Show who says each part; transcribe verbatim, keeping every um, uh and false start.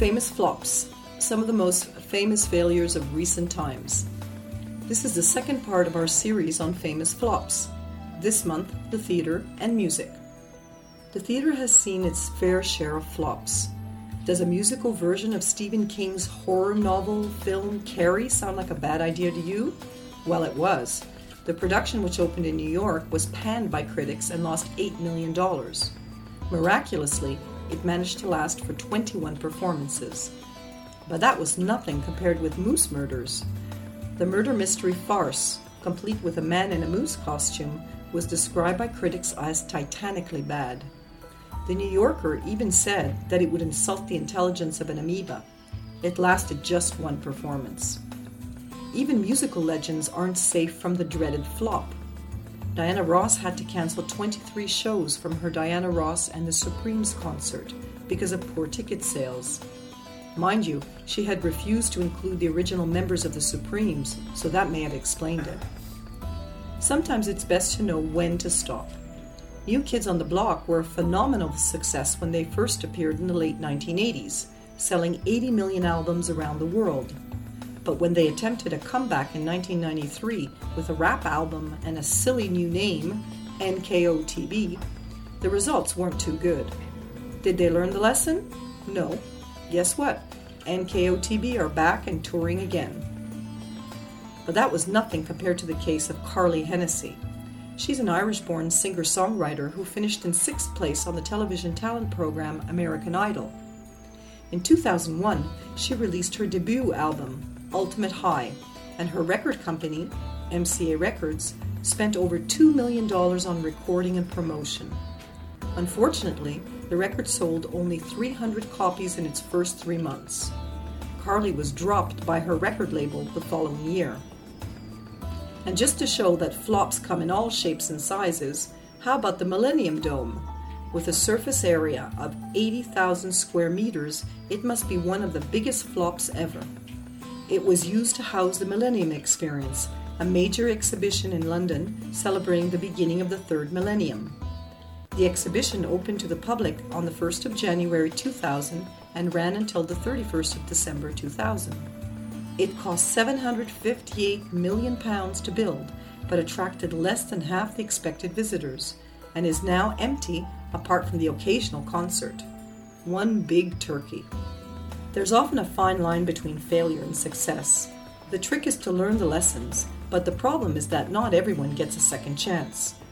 Speaker 1: Famous flops, some of the most famous failures of recent times. This is the second part of our series on famous flops. This month, the theatre and music. The theatre has seen its fair share of flops. Does a musical version of Stephen King's horror novel film Carrie sound like a bad idea to you? Well, it was. The production, which opened in New York, was panned by critics and lost eight million dollars. Miraculously, it managed to last for twenty-one performances. But that was nothing compared with Moose Murders. The murder mystery farce, complete with a man in a moose costume, was described by critics as titanically bad. The New Yorker even said that it would insult the intelligence of an amoeba. It lasted just one performance. Even musical legends aren't safe from the dreaded flop. Diana Ross had to cancel twenty-three shows from her Diana Ross and the Supremes concert because of poor ticket sales. Mind you, she had refused to include the original members of the Supremes, so that may have explained it. Sometimes it's best to know when to stop. New Kids on the Block were a phenomenal success when they first appeared in the late nineteen eighties, selling eighty million albums around the world. But when they attempted a comeback in nineteen ninety-three with a rap album and a silly new name, N K O T B, the results weren't too good. Did they learn the lesson? No. Guess what? N K O T B are back and touring again. But that was nothing compared to the case of Carly Hennessy. She's an Irish-born singer-songwriter who finished in sixth place on the television talent program American Idol. In two thousand one, she released her debut album, Ultimate High, and her record company, M C A Records, spent over two million dollars on recording and promotion. Unfortunately, the record sold only three hundred copies in its first three months. Carly was dropped by her record label the following year. And just to show that flops come in all shapes and sizes, how about the Millennium Dome? With a surface area of eighty thousand square meters, it must be one of the biggest flops ever. It was used to house the Millennium Experience, a major exhibition in London celebrating the beginning of the third millennium. The exhibition opened to the public on the first of January two thousand and ran until the thirty-first of December two thousand. It cost seven hundred fifty-eight million pounds to build, but attracted less than half the expected visitors, and is now empty apart from the occasional concert. One big turkey. There's often a fine line between failure and success. The trick is to learn the lessons, but the problem is that not everyone gets a second chance.